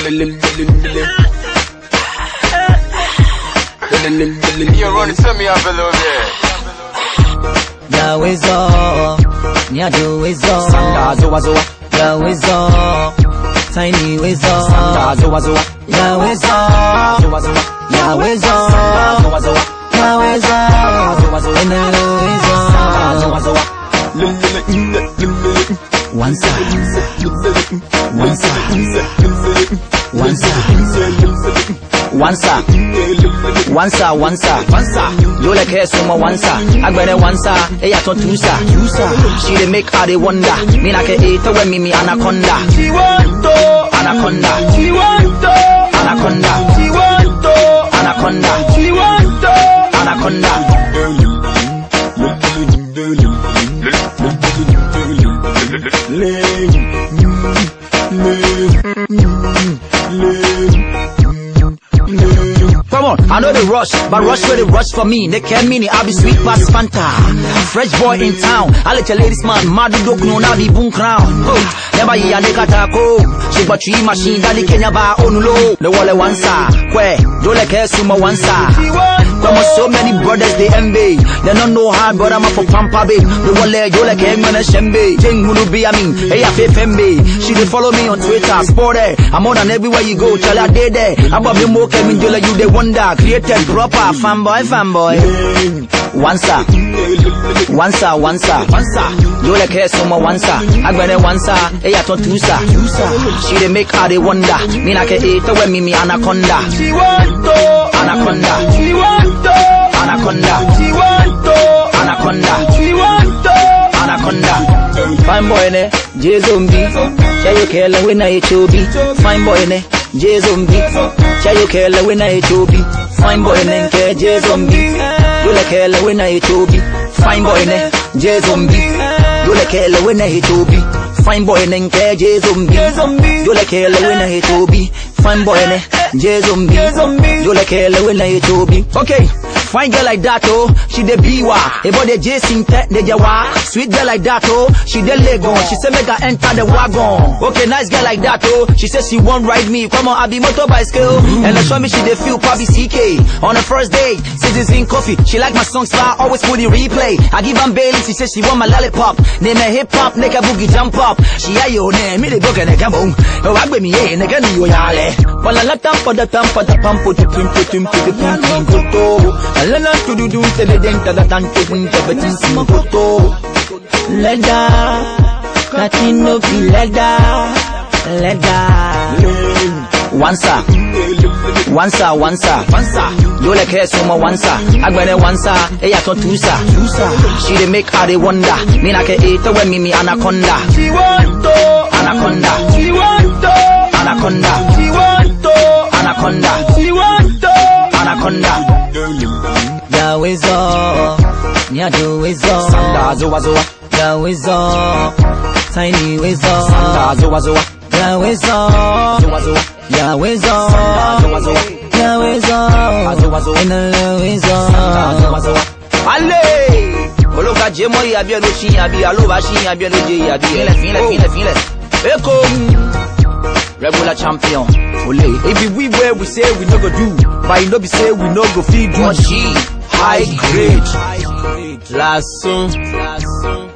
You're running to me up a little bit. Yawezo, Nyaduwezo, Yawezo, Tiny Wezo, Yawezo, Yawezo, Yawezo, One side, one side, one side, one side. You like her so much one side. I got one side, I got two side. She dey make her they wonder. Me like a eater when me anaconda. She want to anaconda. She want to anaconda. She want to anaconda. She want to anaconda. Come on, I know the rush, but rush where they rush for me. They can't mean it, I'll be sweet past Fanta. Fresh boy in town, I let your ladies man, Madu Dok no na be boom crown. Never ya de katako, she but you machine that the Kenya ba onulo. The wall one sa, where, do like her sumo one sa. Come on, so many brothers they envy. They don't know how, but I'm up for Pampa babe. The wall you like him and a shembe. Jing Munubi, I mean, hey, I fembe. She dey follow me on Twitter, sport there. I'm on and everywhere you go, tell her they there. I'm about to more coming to you, they wonder. Created proper, fanboy. One star. You like her so much one star. I got a one star, hey, I thought two star. She dey make her they wonder. Me like a eater when me anaconda. She want to anaconda. She want to anaconda. She want to anaconda. She want to anaconda. Fine boy ne, J zombie. Shall you care when I chobi? Fine boy ne, J zombie. Shall you care when I chobi? Fine boy ne, J zombie. You like her when I chobi? Fine boy ne, J zombie. You like her when I chobi? Fine boy ne, J zombie. You like her when I chobi? Fine boy ne, J zombie. You like her when I chobi? Okay. Fine girl like that, oh, she the biwa. About the Jason Tech, the Jawa. Sweet girl like that, oh, she the Legon. She say make her enter the wagon. Okay, nice girl like that, oh, she says she won't ride me. Come on, I be motor bicycle. And I show me she the feel Papi CK. On the first day, citizen coffee. She like my songs, so I always put the replay. I give her Bailey, she says she want my lollipop. Name her hip hop, nigga boogie jump up. She a yo name, me the book and a gamble. Oh, I with me, yeah, nigga, you yale. But I let them for the pump, put the pim, I learn to do to the dent of the tank to win the betting photo. Leda, Catino be leda. One star. You like her so much one star. I got a one star, hey, I thought two star. She dey make her they wonder. Me like a eater when me anaconda. She want to anaconda. She want to anaconda. She want to anaconda. She want to anaconda. Yawezo, Nyaduwezo, Yawezo, Tiny Wezo, Yawezo, Yawezo, Ale, Oloka Jemo yabi no shi yabi aloba shi yabi no je yabi. Feel it. Eko, regular champion. Ole, if we where we say we no go do, but you no be say we no go feed do. High grade, last song.